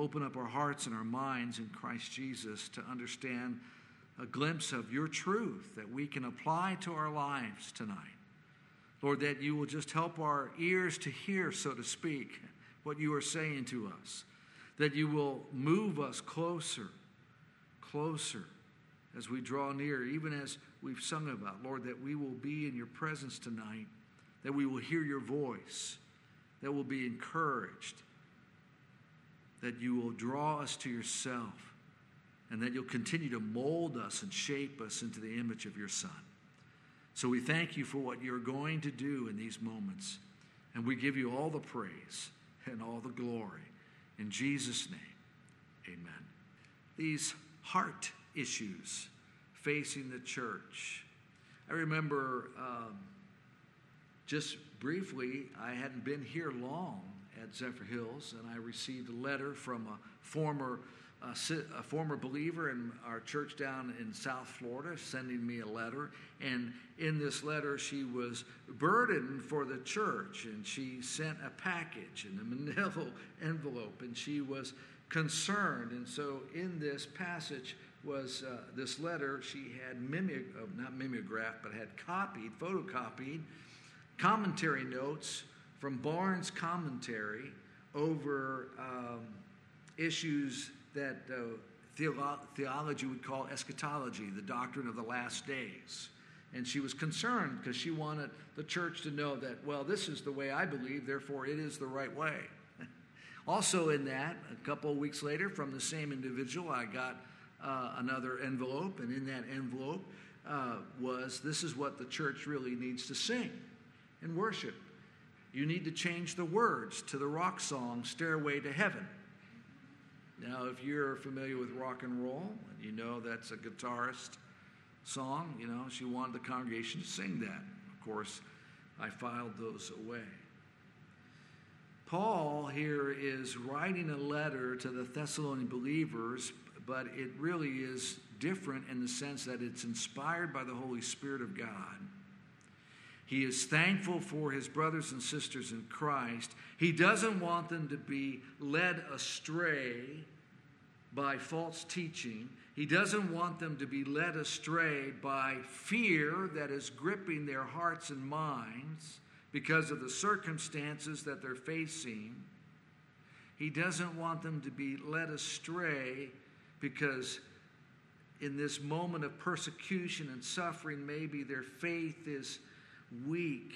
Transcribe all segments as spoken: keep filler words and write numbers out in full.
open up our hearts and our minds in Christ Jesus to understand a glimpse of your truth that we can apply to our lives tonight. Lord, that you will just help our ears to hear, so to speak, what you are saying to us. That you will move us closer, closer as we draw near, even as we've sung about, Lord, that we will be in your presence tonight, that we will hear your voice, that we'll be encouraged, that you will draw us to yourself, and that you'll continue to mold us and shape us into the image of your Son. So we thank you for what you're going to do in these moments, and we give you all the praise and all the glory. In Jesus' name, amen. These heart issues facing the church. I remember um, just briefly, I hadn't been here long at Zephyr Hills, and I received a letter from a former uh, a former believer in our church down in South Florida sending me a letter. And in this letter, she was burdened for the church, and she sent a package in a manila envelope, and she was concerned. And so in this passage was uh, this letter she had mimi- uh, not mimeographed, but had copied, photocopied, commentary notes from Barnes' commentary over um, issues that uh, theolo- theology would call eschatology, the doctrine of the last days. And she was concerned because she wanted the church to know that, well, this is the way I believe, therefore it is the right way. Also in that, a couple of weeks later, from the same individual, I got uh, another envelope, and in that envelope uh, was, this is what the church really needs to sing in worship. You need to change the words to the rock song, Stairway to Heaven. Now, if you're familiar with rock and roll, and you know that's a guitarist song, you know, she wanted the congregation to sing that. Of course, I filed those away. Paul here is writing a letter to the Thessalonian believers, but it really is different in the sense that it's inspired by the Holy Spirit of God. He is thankful for his brothers and sisters in Christ. He doesn't want them to be led astray by false teaching. He doesn't want them to be led astray by fear that is gripping their hearts and minds because of the circumstances that they're facing. He doesn't want them to be led astray because in this moment of persecution and suffering, maybe their faith is weak,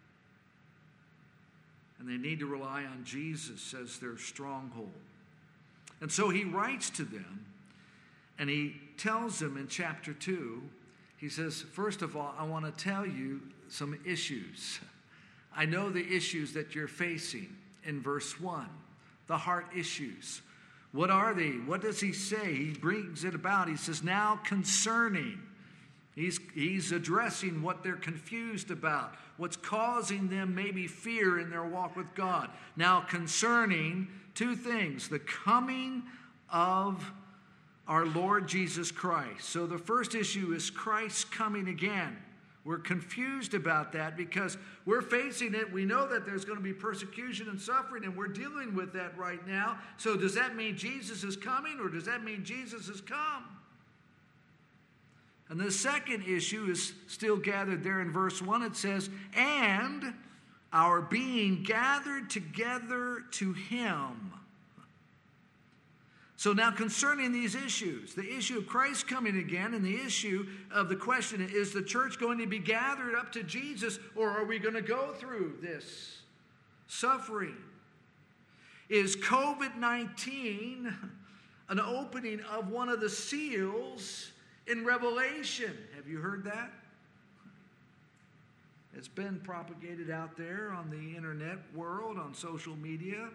and they need to rely on Jesus as their stronghold. And so he writes to them, and he tells them in chapter two, he says, first of all, I want to tell you some issues. I know the issues that you're facing in verse one, the heart issues. What are they? What does he say? He brings it about. He says, now concerning. He's, he's addressing what they're confused about, what's causing them maybe fear in their walk with God. Now concerning two things, the coming of our Lord Jesus Christ. So the first issue is Christ's coming again. We're confused about that because we're facing it. We know that there's going to be persecution and suffering, and we're dealing with that right now. So does that mean Jesus is coming, or does that mean Jesus has come? And the second issue is still gathered there in verse one. It says, and our being gathered together to him. So now concerning these issues, the issue of Christ coming again, and the issue of the question, is the church going to be gathered up to Jesus, or are we going to go through this suffering? Is covid nineteen an opening of one of the seals in Revelation? Have you heard that? It's been propagated out there on the internet world, on social media.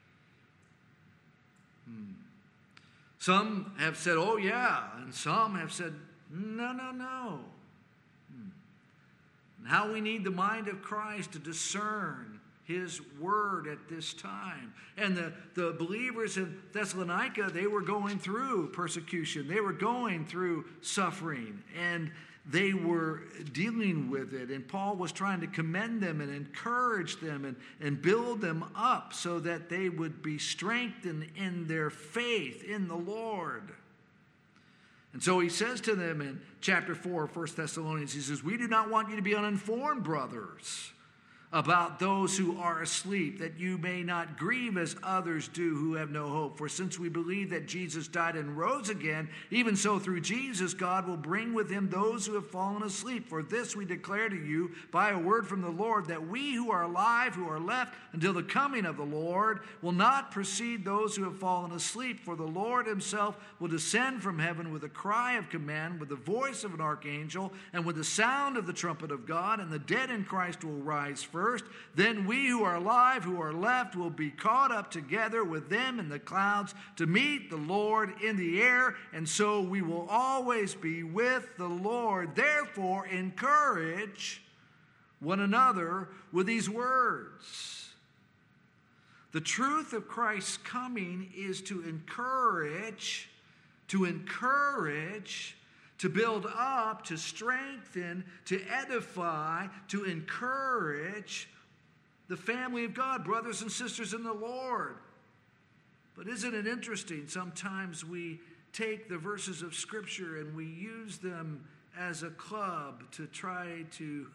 Hmm. Some have said, oh yeah, and some have said, no, no, no. Hmm. And how we need the mind of Christ to discern his word at this time. And the, the believers in Thessalonica, they were going through persecution. They were going through suffering. And they were dealing with it, and Paul was trying to commend them and encourage them and, and build them up so that they would be strengthened in their faith in the Lord. And so he says to them in chapter four of First Thessalonians, he says, "We do not want you to be uninformed, brothers, about those who are asleep, that you may not grieve as others do who have no hope. For since we believe that Jesus died and rose again, even so through Jesus God will bring with him those who have fallen asleep. For this we declare to you by a word from the Lord, that we who are alive, who are left until the coming of the Lord, will not precede those who have fallen asleep. For the Lord himself will descend from heaven with a cry of command, with the voice of an archangel, and with the sound of the trumpet of God, and the dead in Christ will rise first. First, then we who are alive, who are left, will be caught up together with them in the clouds to meet the Lord in the air, and so we will always be with the Lord. Therefore, encourage one another with these words." The truth of Christ's coming is to encourage, to encourage, to build up, to strengthen, to edify, to encourage the family of God, brothers and sisters in the Lord. But isn't it interesting? Sometimes we take the verses of Scripture and we use them as a club to try to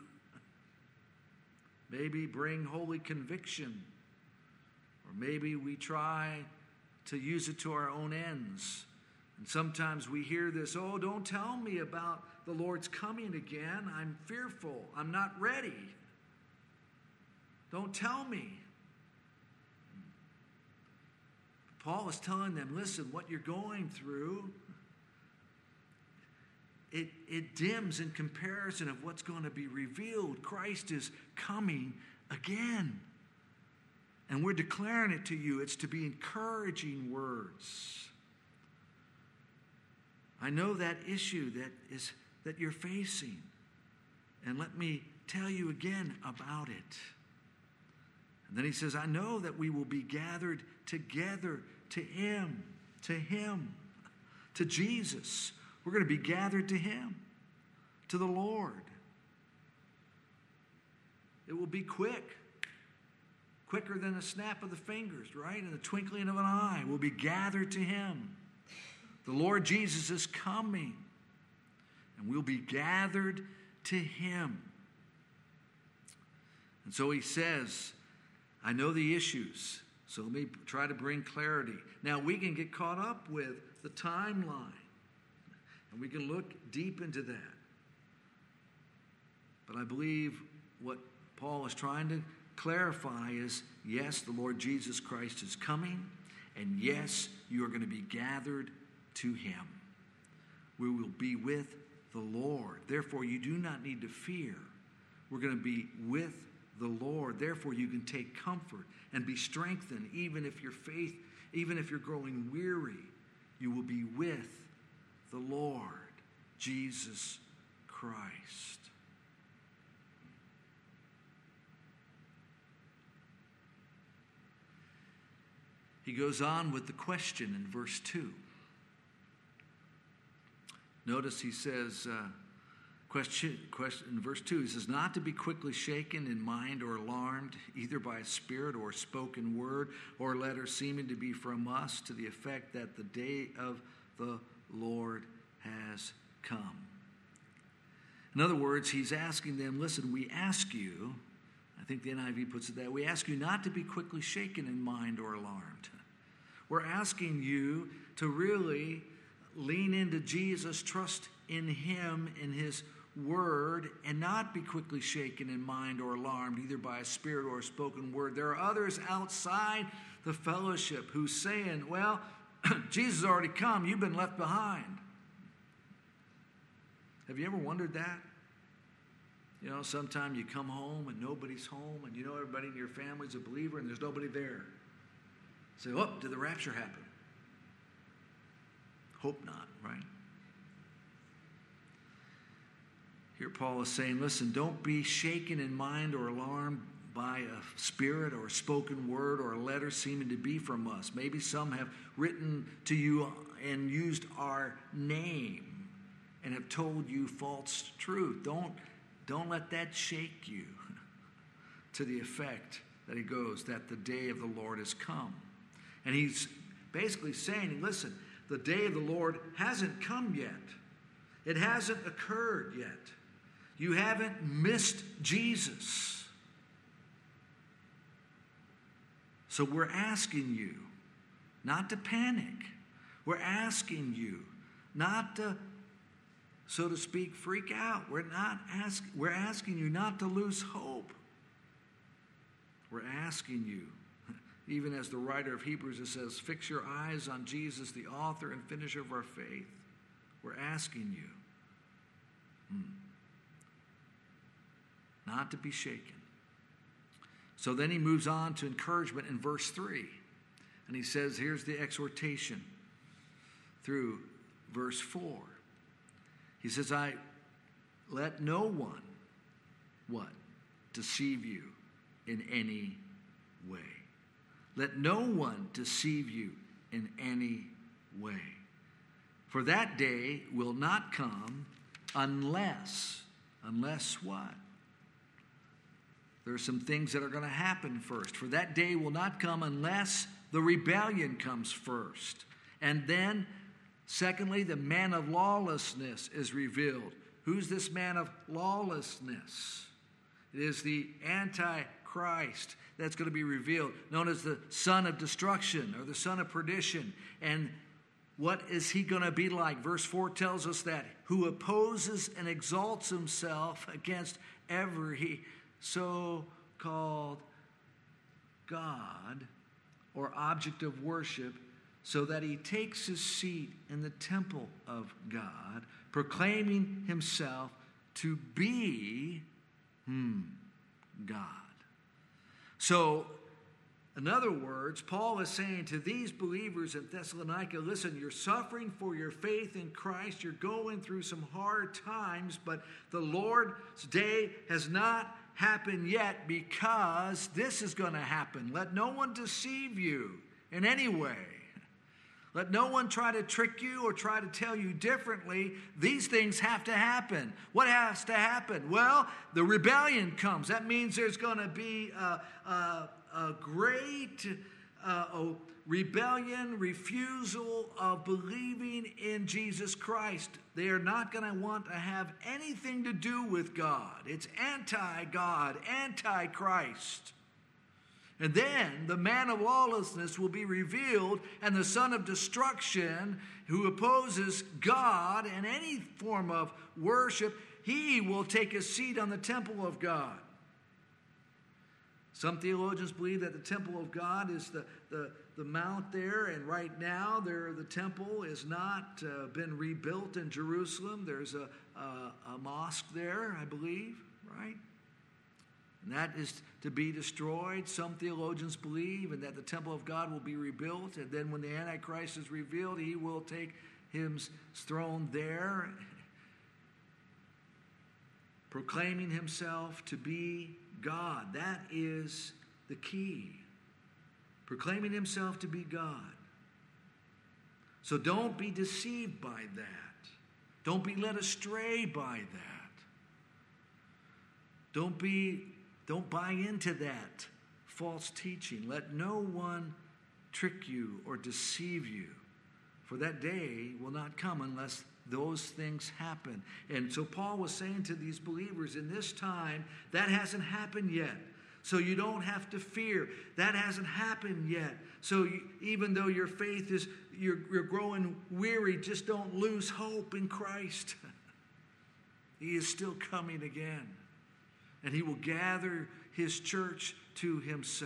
maybe bring holy conviction, or maybe we try to use it to our own ends. And sometimes we hear this, "Oh, don't tell me about the Lord's coming again. I'm fearful. I'm not ready. Don't tell me." Paul is telling them, listen, what you're going through, it, it dims in comparison of what's going to be revealed. Christ is coming again. And we're declaring it to you. It's to be encouraging words. I know that issue that is that you're facing. And let me tell you again about it. And then he says, I know that we will be gathered together to him, to him, to Jesus. We're going to be gathered to him, to the Lord. It will be quick, quicker than a snap of the fingers, right? In the twinkling of an eye, we'll be gathered to him. The Lord Jesus is coming, and we'll be gathered to him. And so he says, I know the issues, so let me try to bring clarity. Now, we can get caught up with the timeline, and we can look deep into that. But I believe what Paul is trying to clarify is, yes, the Lord Jesus Christ is coming, and yes, you are going to be gathered to him. We will be with the Lord. Therefore, you do not need to fear. We're going to be with the Lord. Therefore, you can take comfort and be strengthened, even if your faith, even if you're growing weary, you will be with the Lord, Jesus Christ. He goes on with the question in verse two. Notice he says, uh, question, question, in verse two, he says, not to be quickly shaken in mind or alarmed, either by a spirit or spoken word or letter seeming to be from us, to the effect that the day of the Lord has come. In other words, he's asking them, listen, we ask you, I think the N I V puts it that, we ask you not to be quickly shaken in mind or alarmed. We're asking you to really lean into Jesus, trust in him, in his word, and not be quickly shaken in mind or alarmed, either by a spirit or a spoken word. There are others outside the fellowship who's saying, well, Jesus has already come, you've been left behind. Have you ever wondered that? You know, sometime you come home and nobody's home, and you know everybody in your family's a believer and there's nobody there. Say, oh, did the rapture happen? Hope not, right? Here Paul is saying, listen, don't be shaken in mind or alarmed by a spirit or a spoken word or a letter seeming to be from us. Maybe some have written to you and used our name and have told you false truth. Don't, don't let that shake you to the effect that he goes, that the day of the Lord has come. And he's basically saying, listen, the day of the Lord hasn't come yet. It hasn't occurred yet. You haven't missed Jesus. So we're asking you not to panic. We're asking you not to, so to speak, freak out. We're not ask, we're asking you not to lose hope. We're asking you, even as the writer of Hebrews it says, fix your eyes on Jesus, the author and finisher of our faith. We're asking you hmm, not to be shaken. So then he moves on to encouragement in verse three. And he says, here's the exhortation through verse four. He says, I let no one, what? Deceive you in any way. Let no one deceive you in any way. For that day will not come unless, unless what? There are some things that are going to happen first. For that day will not come unless the rebellion comes first. And then, secondly, the man of lawlessness is revealed. Who's this man of lawlessness? It is the Antichrist that's going to be revealed, known as the son of destruction or the son of perdition. And what is he going to be like? Verse four tells us that who opposes and exalts himself against every so-called God or object of worship, so that he takes his seat in the temple of God, proclaiming himself to be hmm, God. So, in other words, Paul is saying to these believers in Thessalonica, listen, you're suffering for your faith in Christ. You're going through some hard times, but the Lord's day has not happened yet, because this is going to happen. Let no one deceive you in any way. Let no one try to trick you or try to tell you differently. These things have to happen. What has to happen? Well, the rebellion comes. That means there's going to be a, a, a great uh, a rebellion, refusal of believing in Jesus Christ. They are not going to want to have anything to do with God. It's anti-God, anti-Christ. And then the man of lawlessness will be revealed, and the son of destruction, who opposes God and any form of worship, he will take a seat on the temple of God. Some theologians believe that the temple of God is the, the, the mount there, and right now there the temple has not uh, been rebuilt in Jerusalem. There's a, a, a mosque there, I believe, right? And that is to be destroyed, some theologians believe, and that the temple of God will be rebuilt. And then when the Antichrist is revealed, he will take his throne there, proclaiming himself to be God. That is the key. Proclaiming himself to be God. So don't be deceived by that. Don't be led astray by that. Don't be Don't buy into that false teaching. Let no one trick you or deceive you, for that day will not come unless those things happen. And so Paul was saying to these believers in this time, that hasn't happened yet. So you don't have to fear. That hasn't happened yet. So you, even though your faith is, you're, you're growing weary, just don't lose hope in Christ. He is still coming again. And he will gather his church to himself.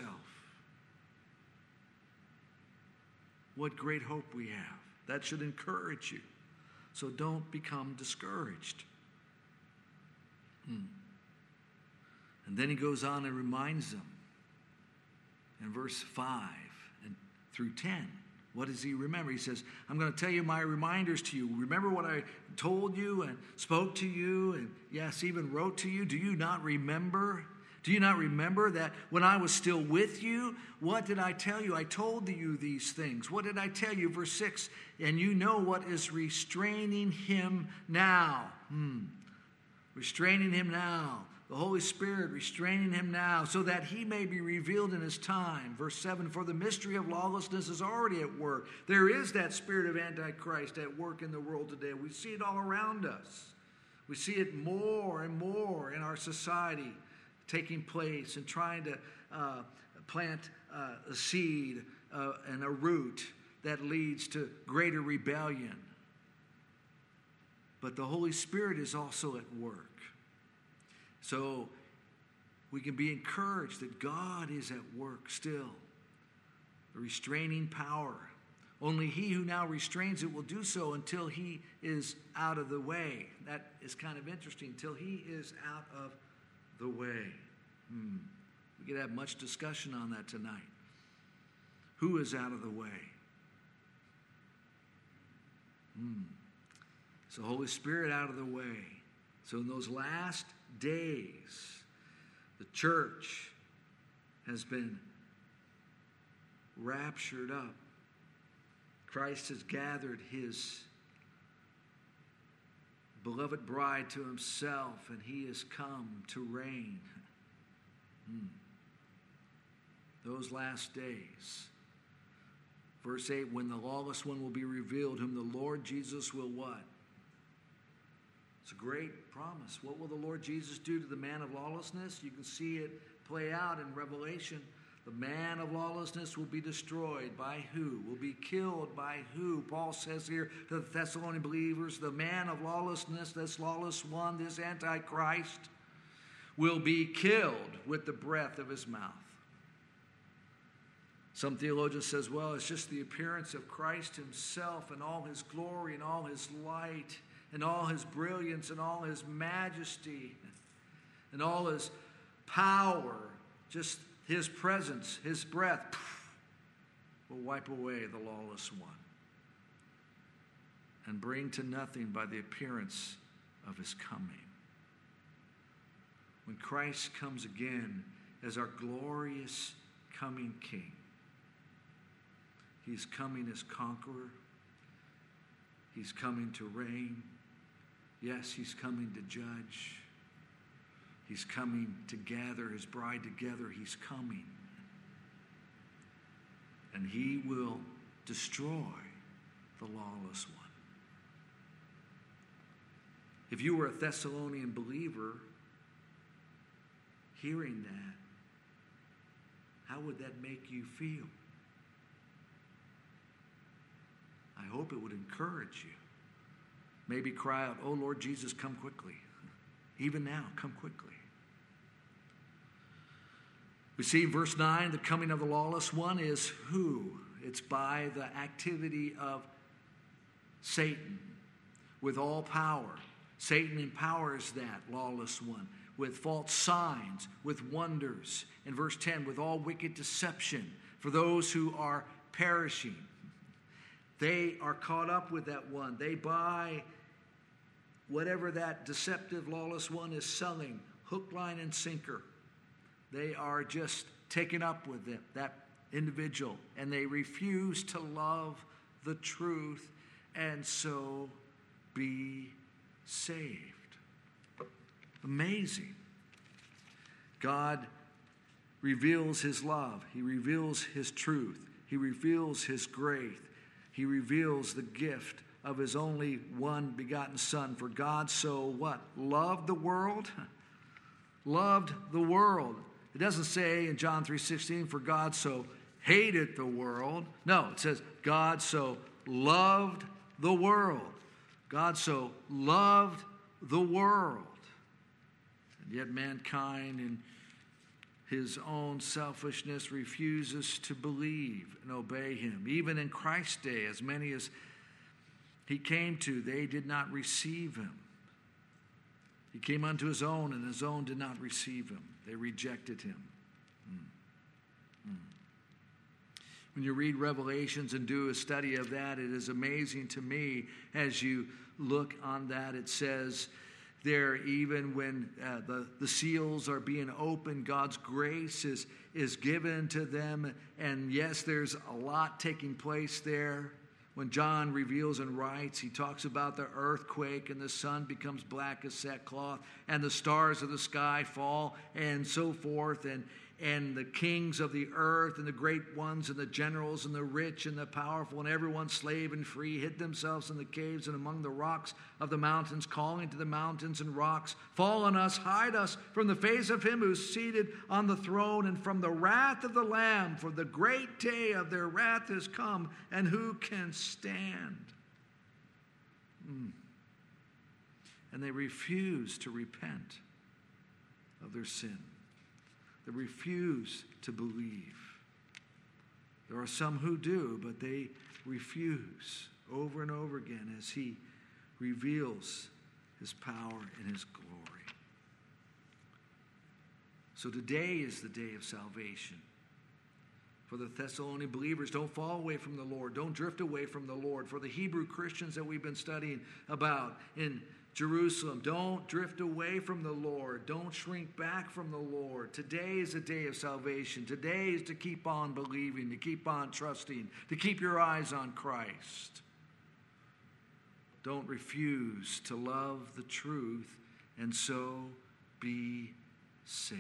What great hope we have. That should encourage you. So don't become discouraged. Hmm. And then he goes on and reminds them in verse five and through ten. What does he remember? He says, I'm going to tell you my reminders to you. Remember what I told you and spoke to you and, yes, even wrote to you? Do you not remember? Do you not remember that when I was still with you, what did I tell you? I told you these things. What did I tell you? Verse six, and you know what is restraining him now. Hmm. Restraining him now. The Holy Spirit restraining him now so that he may be revealed in his time. Verse seven, for the mystery of lawlessness is already at work. There is that spirit of Antichrist at work in the world today. We see it all around us. We see it more and more in our society taking place and trying to uh, plant uh, a seed uh, and a root that leads to greater rebellion. But the Holy Spirit is also at work. So we can be encouraged that God is at work still. The restraining power. Only he who now restrains it will do so until he is out of the way. That is kind of interesting. Until he is out of the way. Hmm. We could have much discussion on that tonight. Who is out of the way? Hmm. So Holy Spirit out of the way. So in those last days, the church has been raptured up. Christ has gathered his beloved bride to himself, and he has come to reign. Hmm. Those last days. Verse eight, when the lawless one will be revealed, whom the Lord Jesus will what? It's a great promise. What will the Lord Jesus do to the man of lawlessness? You can see it play out in Revelation. The man of lawlessness will be destroyed. By who? Will be killed by who? Paul says here to the Thessalonian believers, the man of lawlessness, this lawless one, this Antichrist, will be killed with the breath of his mouth. Some theologian says, well, it's just the appearance of Christ himself and all his glory and all his light and all his brilliance and all his majesty and all his power. Just his presence, his breath will wipe away the lawless one and bring to nothing by the appearance of his coming. When Christ comes again as our glorious coming King, he's coming as conqueror. He's coming to reign. Yes, he's coming to judge. He's coming to gather his bride together. He's coming. And he will destroy the lawless one. If you were a Thessalonian believer, hearing that, how would that make you feel? I hope it would encourage you. Maybe cry out, oh Lord Jesus, come quickly. Even now, come quickly. We see in verse nine, the coming of the lawless one is who? It's by the activity of Satan with all power. Satan empowers that lawless one with false signs, with wonders. In verse ten, with all wicked deception for those who are perishing. They are caught up with that one. They buy whatever that deceptive, lawless one is selling, hook, line, and sinker. They are just taken up with it, that individual, and they refuse to love the truth and so be saved. Amazing. God reveals his love. He reveals his truth. He reveals his grace. He reveals the gift of his only one begotten Son. For God so what? Loved the world? Loved the world. It doesn't say in John three sixteen, for God so hated the world. No, it says God so loved the world. God so loved the world. And yet mankind in his own selfishness refuses to believe and obey him. Even in Christ's day, as many as he came to, they did not receive him. He came unto his own, and his own did not receive him. They rejected him. Mm. Mm. When you read Revelations and do a study of that, it is amazing to me as you look on that. It says, there, even when uh, the, the seals are being opened, God's grace is, is given to them. And yes, there's a lot taking place there. When John reveals and writes, he talks about the earthquake, and the sun becomes black as sackcloth, and the stars of the sky fall, and so forth. And, and the kings of the earth, and the great ones, and the generals, and the rich, and the powerful, and everyone, slave and free, hid themselves in the caves and among the rocks of the mountains, calling to the mountains and rocks, fall on us, hide us from the face of him who's seated on the throne, and from the wrath of the Lamb, for the great day of their wrath has come, and who can stand? Mm. And they refuse to repent of their sin. They refuse to believe. There are some who do, but they refuse over and over again as he reveals his power and his glory. So today is the day of salvation. For the Thessalonian believers, don't fall away from the Lord. Don't drift away from the Lord. For the Hebrew Christians that we've been studying about in Jerusalem, don't drift away from the Lord. Don't shrink back from the Lord. Today is a day of salvation. Today is to keep on believing, to keep on trusting, to keep your eyes on Christ. Don't refuse to love the truth and so be saved.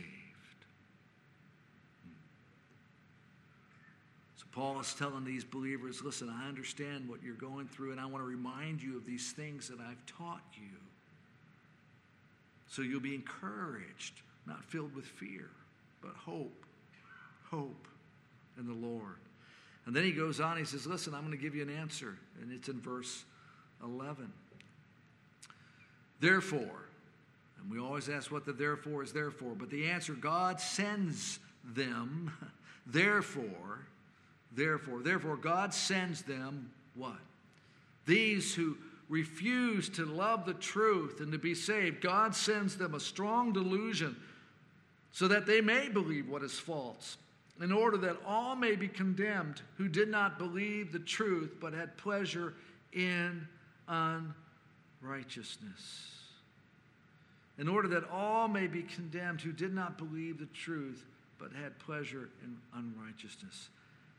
So Paul is telling these believers, listen, I understand what you're going through, and I want to remind you of these things that I've taught you. So you'll be encouraged, not filled with fear, but hope, hope in the Lord. And then he goes on, he says, listen, I'm going to give you an answer. And it's in verse eleven. Therefore, and we always ask what the therefore is there for, but the answer, God sends them, therefore, therefore, therefore, God sends them what? These who refuse to love the truth and to be saved, God sends them a strong delusion so that they may believe what is false, in order that all may be condemned who did not believe the truth but had pleasure in unrighteousness. In order that all may be condemned who did not believe the truth but had pleasure in unrighteousness.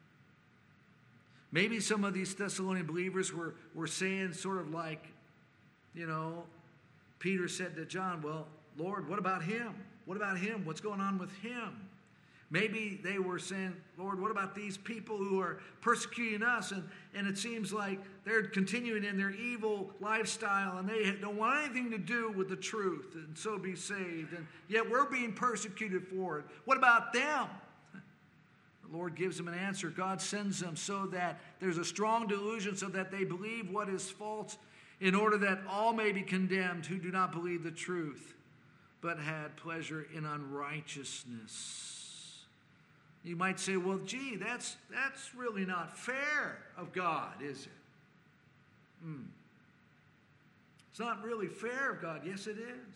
Maybe some of these Thessalonian believers were, were saying sort of like, you know, Peter said to John, well, Lord, what about him? What about him? What's going on with him? Maybe they were saying, Lord, what about these people who are persecuting us? And, and it seems like they're continuing in their evil lifestyle and they don't want anything to do with the truth and so be saved. And yet we're being persecuted for it. What about them? The Lord gives them an answer. God sends them so that there's a strong delusion so that they believe what is false, in order that all may be condemned who do not believe the truth, but had pleasure in unrighteousness. You might say, well, gee, that's, that's really not fair of God, is it? Hmm. It's not really fair of God. Yes, it is.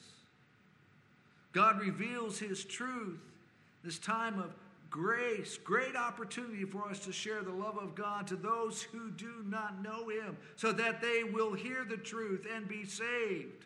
God reveals his truth, this time of grace, great opportunity for us to share the love of God to those who do not know him, so that they will hear the truth and be saved.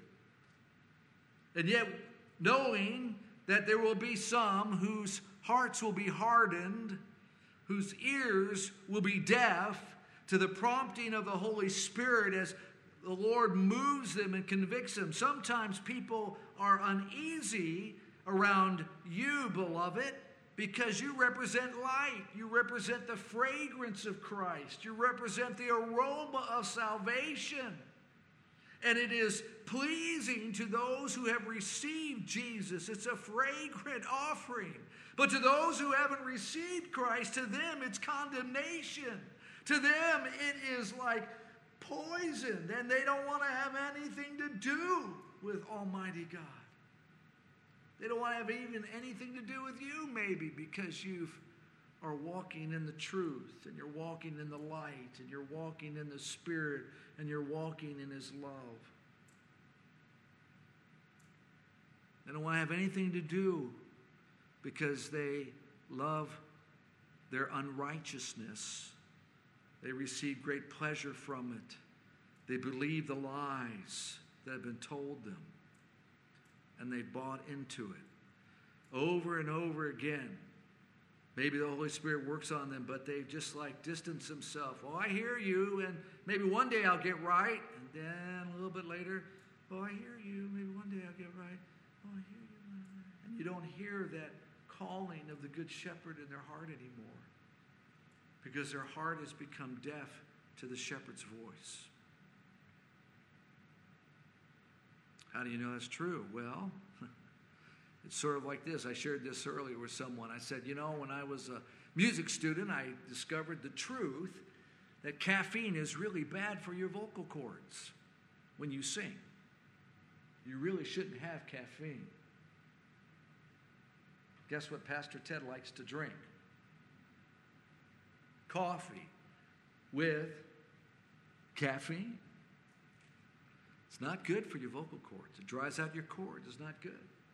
And yet, knowing that there will be some whose hearts will be hardened, whose ears will be deaf to the prompting of the Holy Spirit as the Lord moves them and convicts them. Sometimes people are uneasy around you, beloved, because you represent light. You represent the fragrance of Christ. You represent the aroma of salvation. And it is pleasing to those who have received Jesus. It's a fragrant offering. But to those who haven't received Christ, to them it's condemnation. To them it is like poison. And they don't want to have anything to do with Almighty God. They don't want to have even anything to do with you, maybe, because you are walking in the truth, and you're walking in the light, and you're walking in the Spirit, and you're walking in his love. They don't want to have anything to do because they love their unrighteousness. They receive great pleasure from it. They believe the lies that have been told them. and they bought into it. Over and over again. Maybe the Holy Spirit works on them, but they just like distance themselves. Oh, I hear you, and maybe one day I'll get right. And then a little bit later, oh, I hear you. Maybe one day I'll get right. Oh, I hear you. And you don't hear that calling of the Good Shepherd in their heart anymore, because their heart has become deaf to the shepherd's voice. How do you know that's true? Well, it's sort of like this. I shared this earlier with someone. I said, you know, when I was a music student, I discovered the truth that caffeine is really bad for your vocal cords when you sing. You really shouldn't have caffeine. Guess what Pastor Ted likes to drink? Coffee with caffeine. It's not good for your vocal cords. It dries out your cords. It's not good.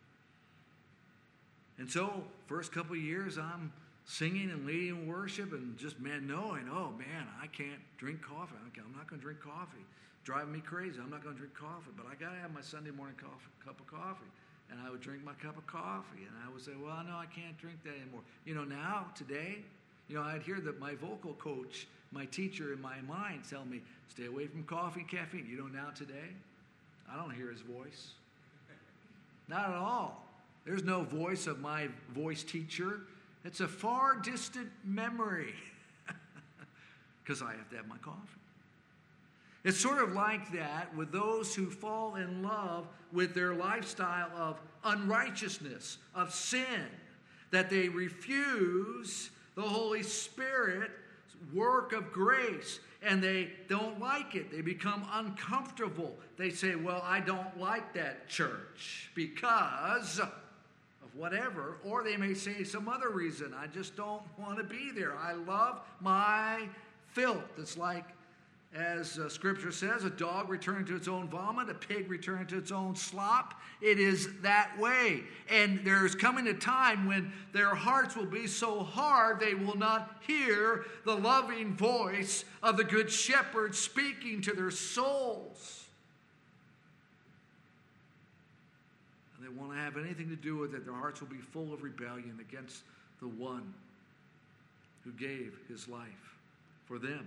And so, first couple of years, I'm singing and leading worship and just, man, knowing, oh, man, I can't drink coffee. I'm not going to drink coffee. Driving me crazy. I'm not going to drink coffee. But I got to have my Sunday morning coffee, cup of coffee. And I would drink my cup of coffee. And I would say, well, no, I can't drink that anymore. You know, now, today, you know, I'd hear that my vocal coach, my teacher in my mind tell me, stay away from coffee and caffeine. You know, now, today, I don't hear his voice. Not at all. There's no voice of my voice teacher. It's a far distant memory because I have to have my coffee. It's sort of like that with those who fall in love with their lifestyle of unrighteousness, of sin, that they refuse the Holy Spirit's work of grace, and they don't like it. They become uncomfortable. They say, well, I don't like that church because of whatever, or they may say some other reason. I just don't want to be there. I love my filth. It's like, as uh, Scripture says, a dog returning to its own vomit, a pig returning to its own slop. It is that way. And there's coming a time when their hearts will be so hard they will not hear the loving voice of the Good Shepherd speaking to their souls. And they won't have anything to do with it. Their hearts will be full of rebellion against the one who gave his life for them.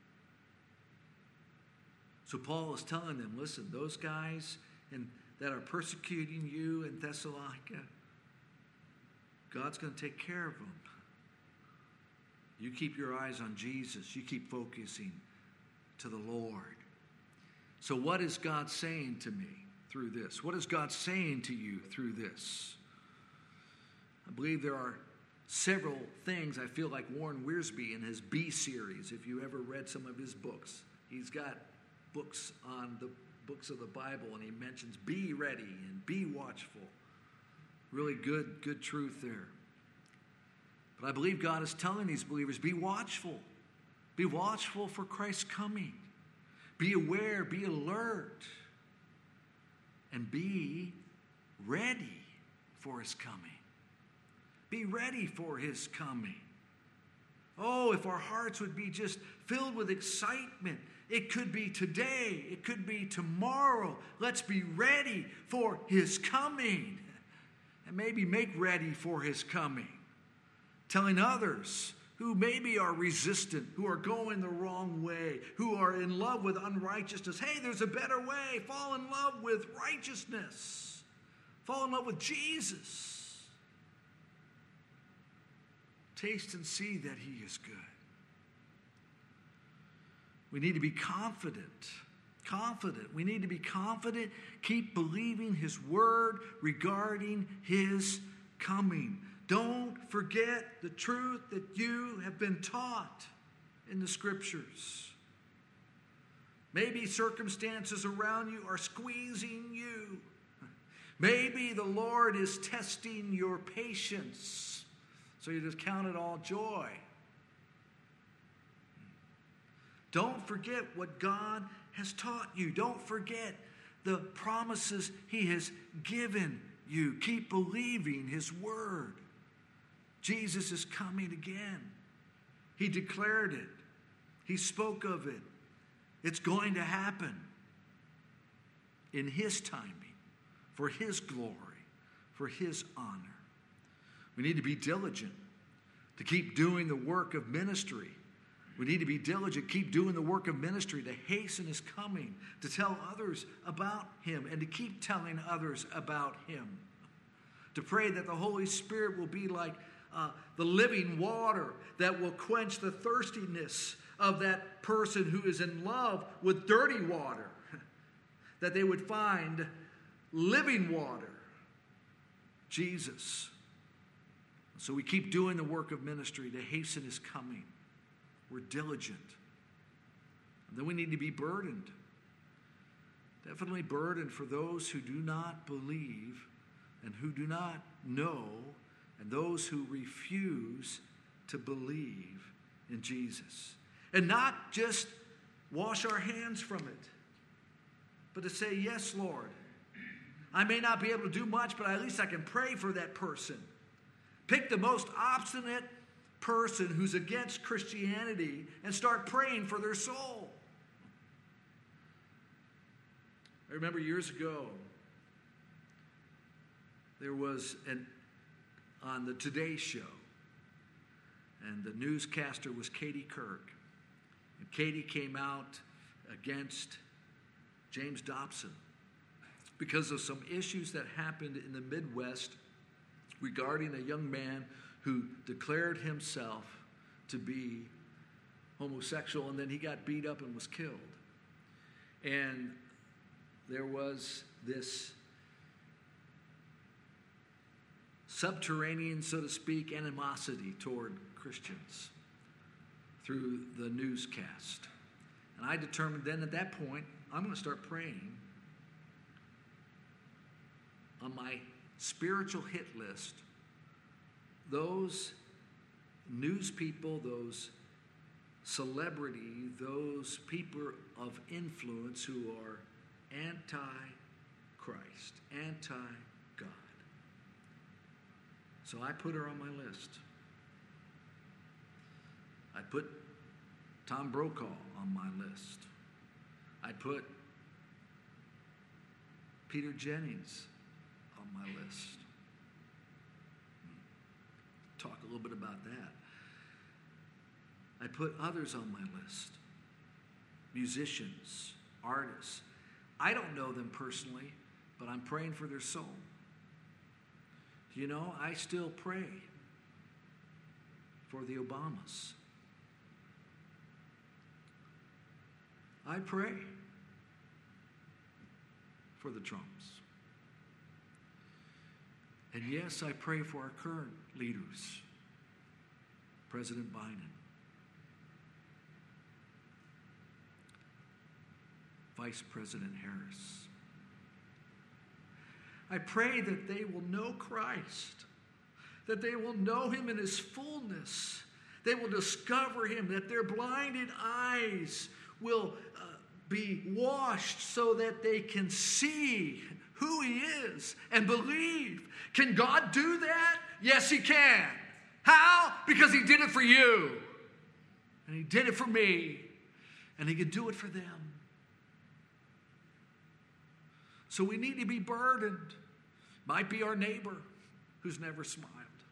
So Paul is telling them, listen, those guys in, that are persecuting you in Thessalonica, God's going to take care of them. You keep your eyes on Jesus. You keep focusing to the Lord. So what is God saying to me through this? What is God saying to you through this? I believe there are several things. I feel like Warren Wiersbe in his B series, if you ever read some of his books, he's got books on the books of the Bible, and he mentions be ready and be watchful. Really good, good truth there. But I believe God is telling these believers, be watchful. Be watchful for Christ's coming. Be aware, be alert, and be ready for his coming. Be ready for his coming. Oh, if our hearts would be just filled with excitement. It could be today. It could be tomorrow. Let's be ready for his coming. And maybe make ready for his coming. Telling others who maybe are resistant, who are going the wrong way, who are in love with unrighteousness. Hey, there's a better way. Fall in love with righteousness. Fall in love with Jesus. Taste and see that he is good. We need to be confident. Confident. We need to be confident. Keep believing his word regarding his coming. Don't forget the truth that you have been taught in the scriptures. Maybe circumstances around you are squeezing you. Maybe the Lord is testing your patience. So you just count it all joy. Don't forget what God has taught you. Don't forget the promises he has given you. Keep believing his word. Jesus is coming again. He declared it. He spoke of it. It's going to happen in his timing, for his glory, for his honor. We need to be diligent to keep doing the work of ministry. We need to be diligent, keep doing the work of ministry, to hasten his coming, to tell others about him, and to keep telling others about him. To pray that the Holy Spirit will be like uh, the living water that will quench the thirstiness of that person who is in love with dirty water. That they would find living water, Jesus. So we keep doing the work of ministry to hasten his coming. We're diligent. And then we need to be burdened. Definitely burdened for those who do not believe and who do not know, and those who refuse to believe in Jesus. And not just wash our hands from it, but to say, yes, Lord, I may not be able to do much, but at least I can pray for that person. Pick the most obstinate person who's against Christianity and start praying for their soul. I remember years ago, there was an on the Today Show, and the newscaster was Katie Kirk. And Katie came out against James Dobson because of some issues that happened in the Midwest regarding a young man who declared himself to be homosexual, and then he got beat up and was killed. And there was this subterranean, so to speak, animosity toward Christians through the newscast. And I determined then at that point, I'm going to start praying on my spiritual hit list those news people, those celebrity, those people of influence who are anti-Christ, anti-God. So I put her on my list. I put Tom Brokaw on my list. I put Peter Jennings on my list. Talk a little bit about that. I put others on my list. Musicians, artists. I don't know them personally, but I'm praying for their soul. You know, I still pray for the Obamas. I pray for the Trumps. And yes, I pray for our current leaders, President Biden, Vice President Harris. I pray that they will know Christ, that they will know him in his fullness. They will discover him, that their blinded eyes will uh, be washed so that they can see who he is and believe. Can God do that? Yes, he can. How? Because he did it for you. And he did it for me. And he can do it for them. So we need to be burdened. Might be our neighbor who's never smiled.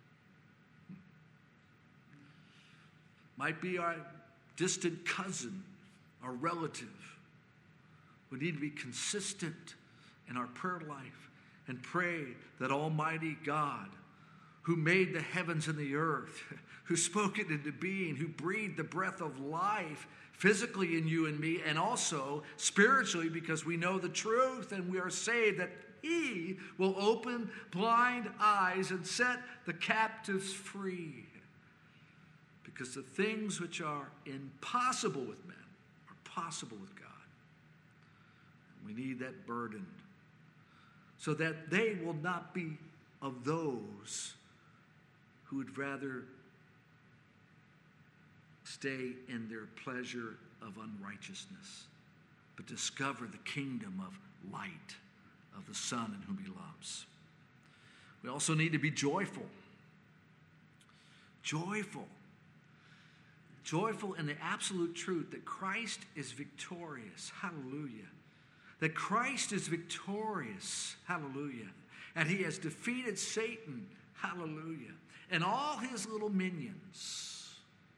Might be our distant cousin, our relative. We need to be consistent in our prayer life and pray that Almighty God, who made the heavens and the earth, who spoke it into being, who breathed the breath of life physically in you and me, and also spiritually, because we know the truth and we are saved, that he will open blind eyes and set the captives free. Because the things which are impossible with men are possible with God. We need that burden so that they will not be of those who would rather stay in their pleasure of unrighteousness, but discover the kingdom of light of the Son in whom he loves. We also need to be joyful. Joyful. Joyful in the absolute truth that Christ is victorious. Hallelujah. that Christ is victorious, hallelujah, and he has defeated Satan, hallelujah, and all his little minions.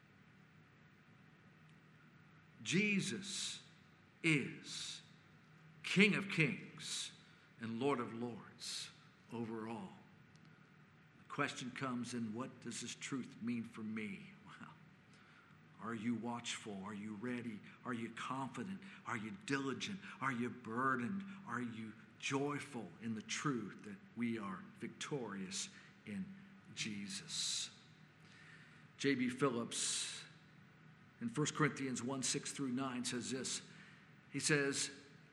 Jesus is King of kings and Lord of lords over all. The question comes, and what does this truth mean for me? Are you watchful? Are you ready? Are you confident? Are you diligent? Are you burdened? Are you joyful in the truth that we are victorious in Jesus? J B Phillips in First Corinthians one, six through nine says this. He says,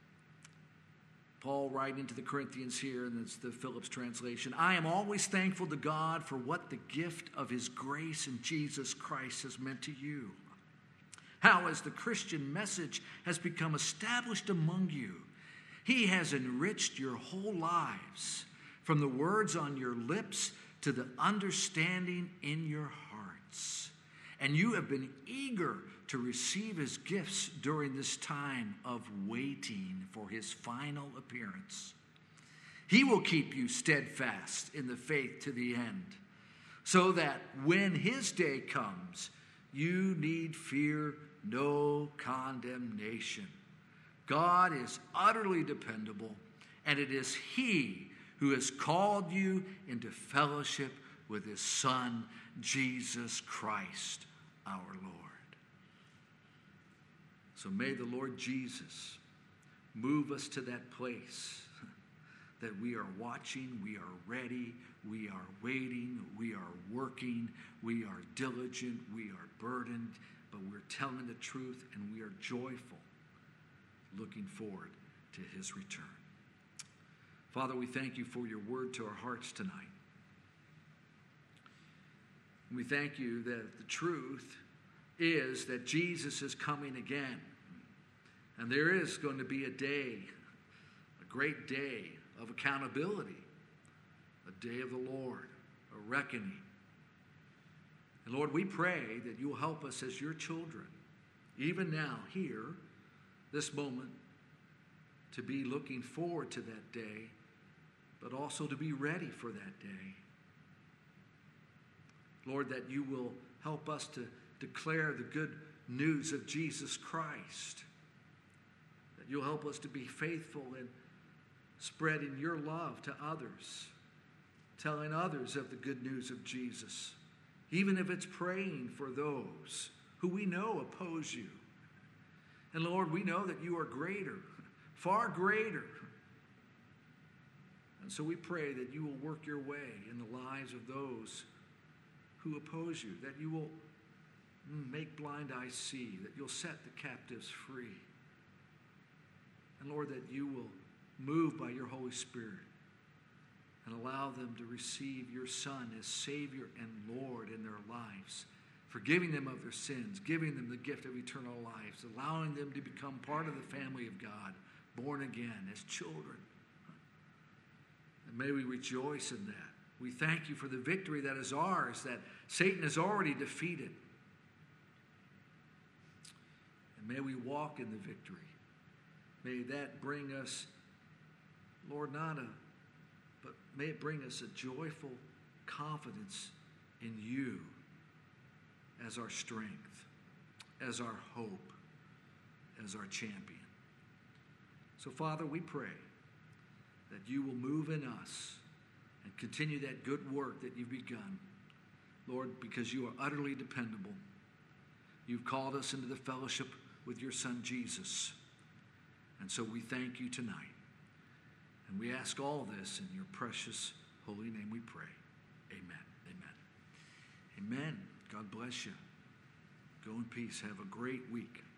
Paul writing to the Corinthians here, and it's the Phillips translation, I am always thankful to God for what the gift of his grace in Jesus Christ has meant to you. How, as the Christian message has become established among you, he has enriched your whole lives, from the words on your lips to the understanding in your hearts. And you have been eager to receive his gifts during this time of waiting for his final appearance. He will keep you steadfast in the faith to the end, so that when his day comes, you need fear no condemnation. God is utterly dependable, and it is he who has called you into fellowship with his Son, Jesus Christ, our Lord. So may the Lord Jesus move us to that place that we are watching, we are ready, we are waiting, we are working, we are diligent, we are burdened, but we're telling the truth and we are joyful, looking forward to his return. Father, we thank you for your word to our hearts tonight. We thank you that the truth is that Jesus is coming again. And there is going to be a day, a great day of accountability, a day of the Lord, a reckoning. And Lord, we pray that you will help us as your children, even now, here, this moment, to be looking forward to that day, but also to be ready for that day. Lord, that you will help us to declare the good news of Jesus Christ. That you'll help us to be faithful in spreading your love to others, telling others of the good news of Jesus, even if it's praying for those who we know oppose you. And Lord, we know that you are greater, far greater. And so we pray that you will work your way in the lives of those who oppose you, that you will make blind eyes see, that you'll set the captives free. And Lord, that you will move by your Holy Spirit and allow them to receive your Son as Savior and Lord in their lives, forgiving them of their sins, giving them the gift of eternal life, allowing them to become part of the family of God, born again as children. And may we rejoice in that. We thank you for the victory that is ours, that Satan is already defeated. And may we walk in the victory. May that bring us, Lord, not a, but may it bring us a joyful confidence in you as our strength, as our hope, as our champion. So, Father, we pray that you will move in us and continue that good work that you've begun, Lord, because you are utterly dependable. You've called us into the fellowship with your Son, Jesus. And so we thank you tonight. And we ask all this in your precious holy name we pray. Amen. Amen. Amen. God bless you. Go in peace. Have a great week.